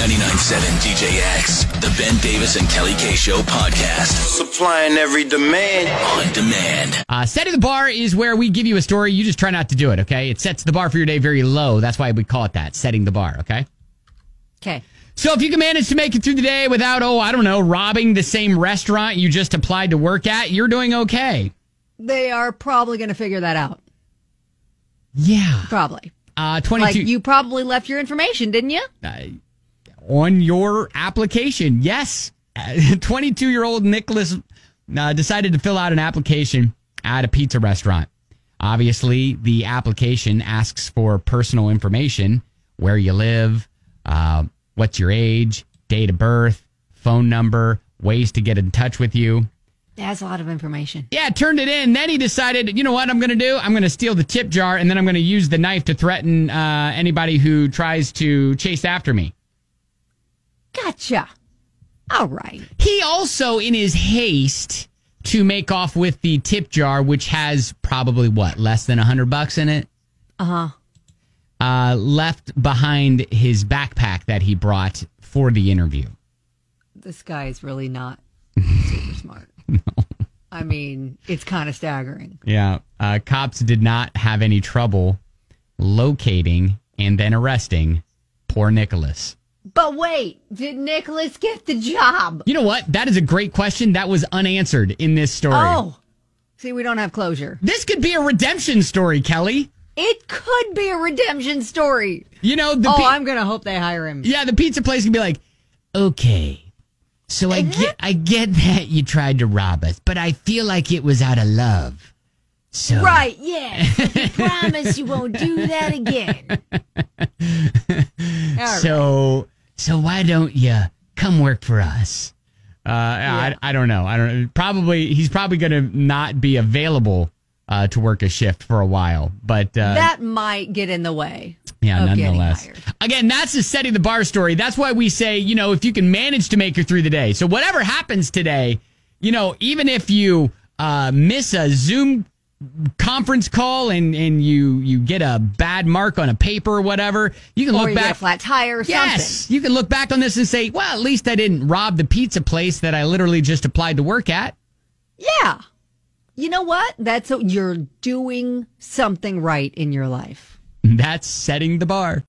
99.7 DJX, the Ben Davis and Kelly K Show podcast. Supplying every demand. On demand. Setting the bar is where we give you a story. You just try not to do it, okay? It sets the bar for your day very low. That's why we call it that, setting the bar, okay? Okay. So if you can manage to make it through the day without, robbing the same restaurant you just applied to work at, you're doing okay. They are probably going to figure that out. Yeah. Probably. 22. Like, you probably left your information, didn't you? On your application, yes. 22-year-old Nicholas decided to fill out an application at a pizza restaurant. Obviously, the application asks for personal information, where you live, what's your age, date of birth, phone number, ways to get in touch with you. That's a lot of information. Yeah, turned it in. Then he decided, you know what I'm going to do? I'm going to steal the tip jar, and then I'm going to use the knife to threaten anybody who tries to chase after me. Gotcha. All right. He also, in his haste to make off with the tip jar, which has probably, less than $100 in it? Uh-huh. Left behind his backpack that he brought for the interview. This guy is really not super smart. No. I mean, it's kind of staggering. Yeah. Cops did not have any trouble locating and then arresting poor Nicholas. But wait, did Nicholas get the job? You know what? That is a great question. That was unanswered in this story. Oh, see, we don't have closure. This could be a redemption story, Kelly. It could be a redemption story. You know, I'm going to hope they hire him. Yeah, the pizza place can be like, okay, so I get that you tried to rob us, but I feel like it was out of love. So right, yeah. You promise you won't do that again. So why don't you come work for us? Yeah. I don't know. Probably he's probably going to not be available to work a shift for a while, but that might get in the way. Yeah, of nonetheless. getting hired. Again, that's the setting the bar story. That's why we say, if you can manage to make it through the day. So whatever happens today, even if you miss a Zoom conference call and you get a bad mark on a paper or whatever, you can look back. Get a flat tire or something. You can look back on this and say, well, at least I didn't rob the pizza place that I literally just applied to work at. Yeah. You know what? You're doing something right in your life. That's setting the bar.